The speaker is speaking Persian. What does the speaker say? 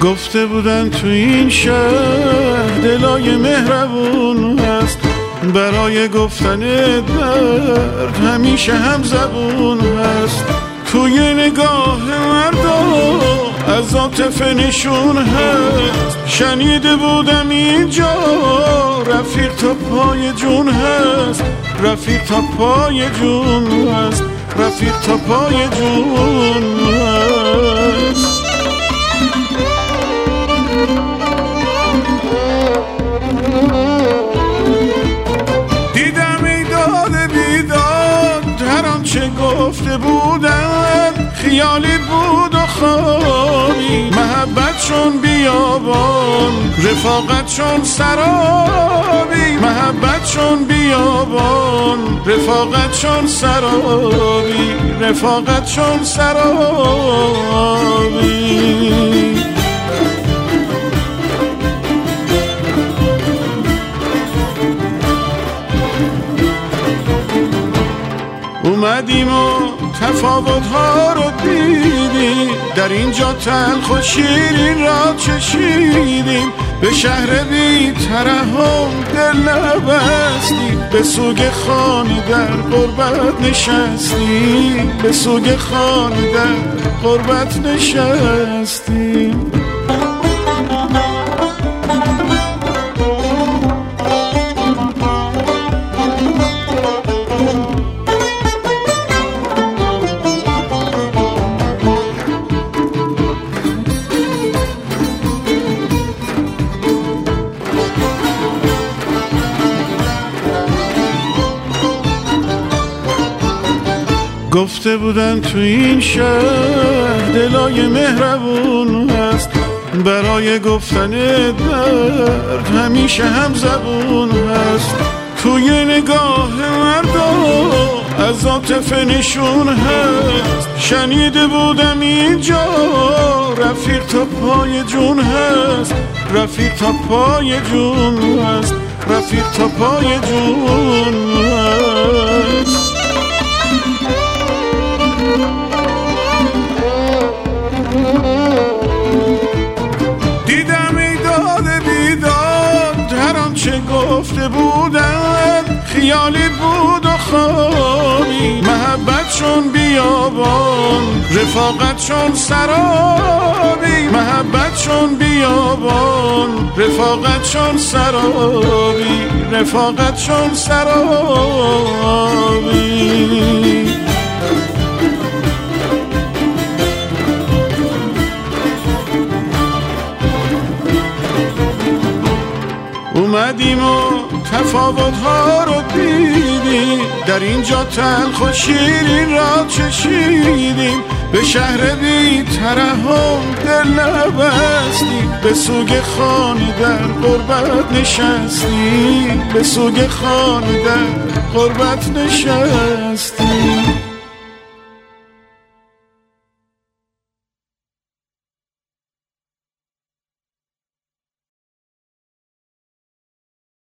گفته بودن تو این شهر دلای مهربون هست، برای گفتن درد همیشه هم زبون هست. توی نگاه مردا از عاطفه نشون هست، شنیده بودم اینجا رفیق تا پای جون هست، رفیق تا پای جون هست، رفیق تا پای جون هست. دیدم ای داد بیداد هر آنچه گفته بودن خیالی بود و خوابی، محبت چون بیابان رفاقت چون سرابی، محبت چون بیابان رفاقت چون سرابی، رفاقت چون سرابی. اومدیم و تفاوت‌ها رو دیدیم، در اینجا تلخ و شیرین را چشیدیم، به شهر بی ترحم دل نبستیم، به سوگ خانه در غربت نشستیم، به سوگ خانه در غربت نشستیم. گفته بودن تو این شهر دلای مهربون هست، برای گفتن درد همیشه هم زبون هست. توی نگاه مردا از عاطفه نشون هست، شنیده بودم اینجا رفیق تا پای جون هست، رفیق تا پای جون هست، رفیق تا پای جون هست. دیدم ای داد بیداد هر آنچه گفته بودن خیالی بود و خوابی، محبت چون بیابان رفاقت چون سرابی، محبت چون بیابان رفاقت چون سرابی، رفاقت چون سرابی. اومدیم و تفاوت‌ها رو دیدیم، در اینجا تلخ و شیرین را چشیدیم، به شهر بی ترحم دل نبستیم، به سوگ خانه در غربت نشستیم، به سوگ خانه در غربت نشستیم.